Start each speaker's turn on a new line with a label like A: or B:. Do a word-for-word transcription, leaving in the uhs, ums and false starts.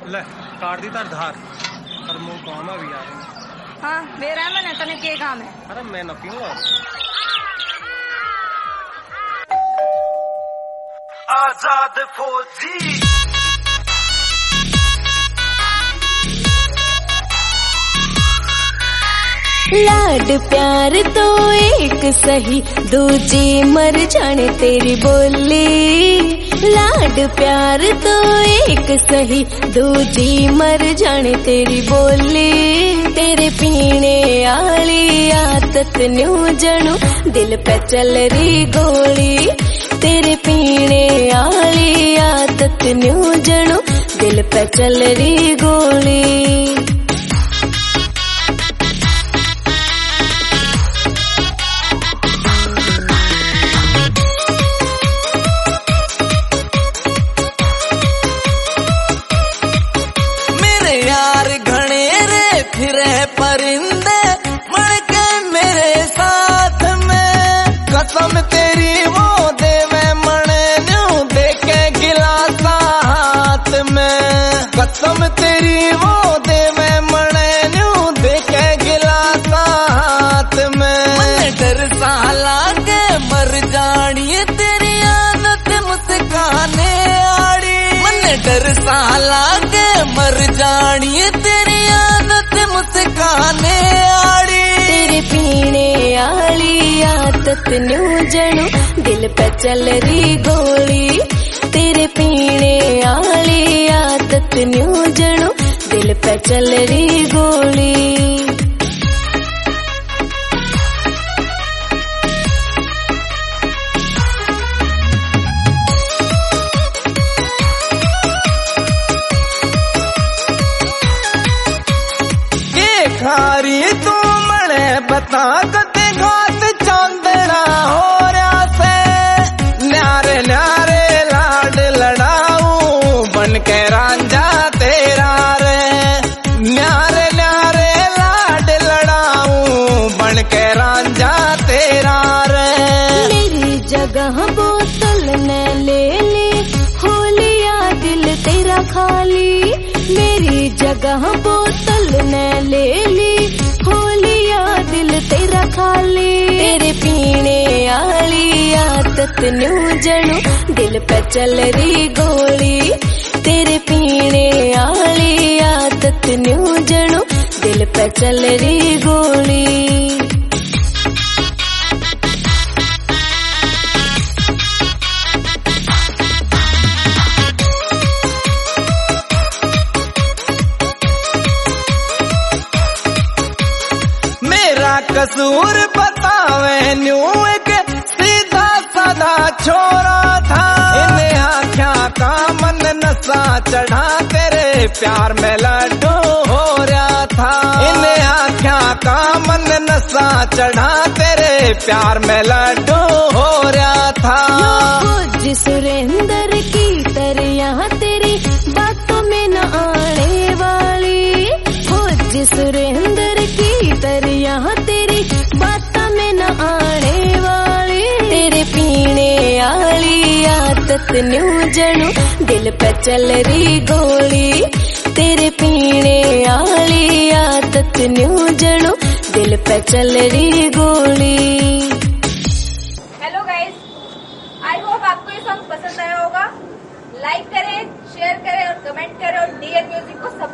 A: ले काट दी तार धार और मुंह काम भी यार।
B: हाँ मेरा मन है, तने के काम है?
A: अरे मैं न पीऊंगा।
C: आजाद फौजी
D: लाड प्यार तो एक सही, दूजी मर जाने तेरी बोली। लाड प्यार तो एक सही, दूजी मर जाने तेरी बोली। तेरे पीने आली आदत न्यू जणू दिल पे चल रही गोली। तेरे पीने आली आदत न्यू जणू दिल पे चल रही गोली।
C: फिरे परिंदे मर के मेरे साथ में, कसम तेरी वो देवे मणे न्यू देके गिलासा हाथ में। कसम तेरी वो देवे मणे न्यू देके गिलासा हाथ में। मन डर सा लागे मर जानी तेरी आदत मुस्काने आड़ी। मन डर सा लागे मर जानी तेरी मुस्काने आड़ी।
D: तेरे पीने आली आदत न्यू जणू दिल पे चल रही गोली। तेरे पीने आली आदत न्यू जणू दिल पे चल रही गोली।
C: खारी तू मणे बता कते घात चांदना हो रहा से। न्यारे न्यारे लाड लड़ाऊ बन के रांझा तेरा रे। न्यारे न्यारे लाड लड़ाऊ बन के रांझा तेरा रे।
D: मेरी जगह बोतल ने ले ली, होलिया दिल तेरा खाली। मेरी जगह बोतल ने ले ली, होलिया दिल तेरा खाली। तेरे पीने आली आदत न्यू जणू दिल पे चल रही गोली। तेरे पीने आली आदत न्यू जणू दिल पे चल रही गोली।
C: कसूर बतावे न्यू एक सीधा साधा छोरा था। इन्हें आख्या का मन नशा चढ़ा तेरे प्यार में लड्डू हो रहा था। इन्हें आख्या का मन नशा चढ़ा तेरे प्यार में लड्डू हो रहा था।
D: फौजी सुरेंद्र की तरह तेरी बातों में न आने वाली। फौजी सुरेंद्र की तरह तेरी बातों में न आने वाली। तेरे पीने आली आदत न्यू जणू दिल पे चल रही गोली। तेरे पीने आली आदत न्यू जणू दिल पे चल रही गोली।
B: हेलो गाइस, आई होप आपको ये सॉन्ग पसंद आया होगा। लाइक करें, शेयर करें और कमेंट करें और डीएन म्यूजिक को सपोर्ट